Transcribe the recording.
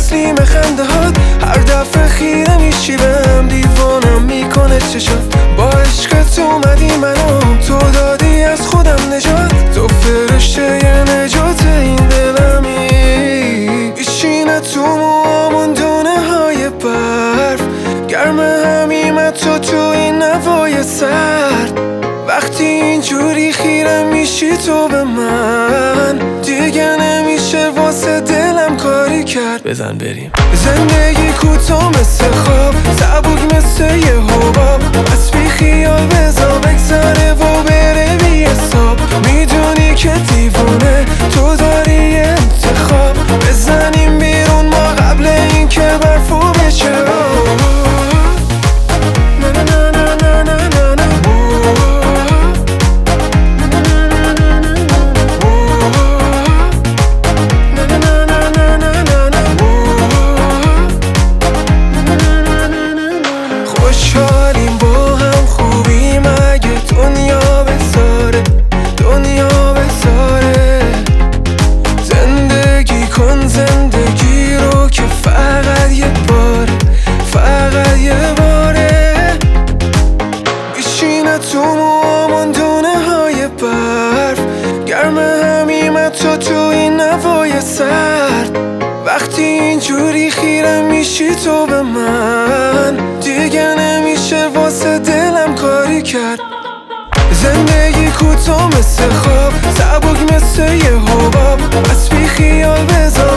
تسلیم خنده هات. هر دفعه خیره میشی بهم، دیوانم میکنه چشات. با عشقت اومدی منو تو دادی از خودم نجات. تو فرشته ی نجات این دلمی. بشینه تو موامون دونه های برف، گرم همیم تو این نوای سرد. وقتی اینجوری خیره میشی تو به من، دیگه نمیشه واسه دلم کاری کرد. بزن بریم. زندگی کوتاه مثل خواب، سبک مثل یه حباب. از بی خیال بزا بگذره و بره بی حساب. میدونی که دیوونه تو داری انتخاب. بزنیم بیرون ما قبل این که برفو بشه. خوشحالیم با هم، خوبیم اگه دنیا بذاره، دنیا بذاره. زندگی کن زندگی رو که فقط یه باره، فقط یه باره. بشینه تو موامون دونه های برف، گرم همیم تو این نوای سرد. وقتی اینجوری خیره میشی تو به من، دیگه نمیشه واسه دلم کاری کرد. زندگی کوتاه مثل خواب، سبک مثل یه حباب. از بی خیال بذار